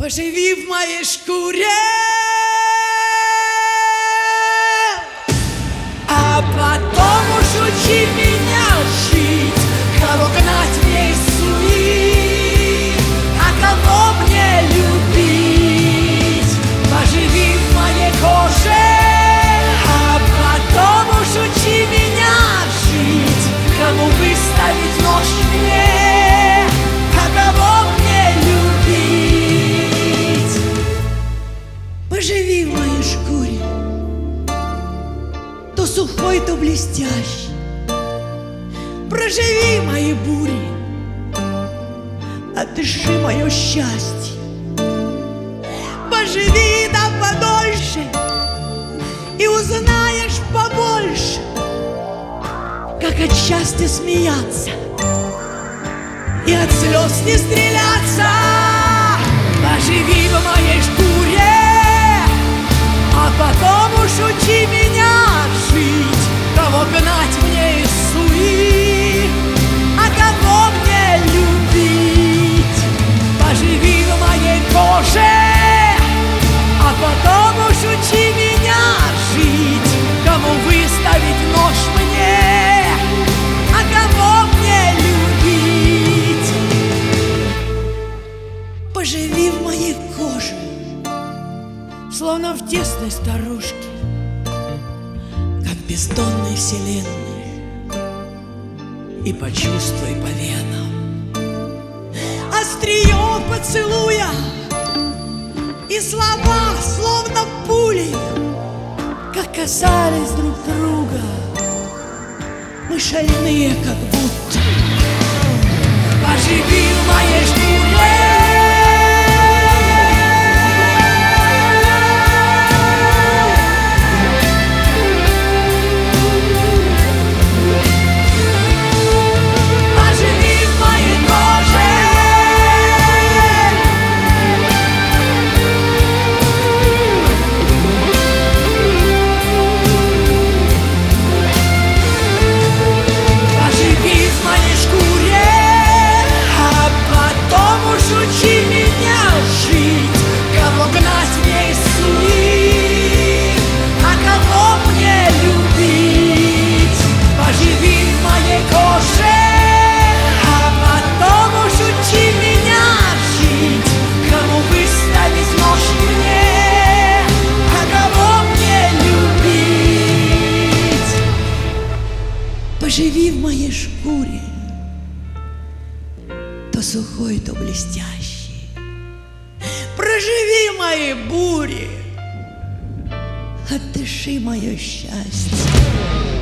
Поживи в моей шкуре, а потом уж учи меня жить, кого гнать в ней суи, а кого мне любить. Поживи в моей коже, а потом уж учи меня жить, кому выставить нож мне, а кого мне любить. Поживи в моей шкуре, то сухой, то блестящий. Проживи мои бури, отдыши мое счастье. Поживи да подольше, и узнаешь побольше, как от счастья смеяться и от слез не стреляться. Поживи в моей шкуре, а потом уж учи меня жить, кого гнать мне из суи, а кого мне любить. Поживи в моей коже, а потом уж учи меня жить, кому выставить нож мне, а кого мне любить. Поживи в моей коже, словно в тесной сторожке, как бездонной вселенной, и почувствуй по венам острие поцелуя и слова, словно пули, как касались друг друга. Мы шальные, как будто. Поживи в моей шкуре, поживи в моей шкуре, то сухой, то блестящий. Проживи мои бури, отдыши мое счастье.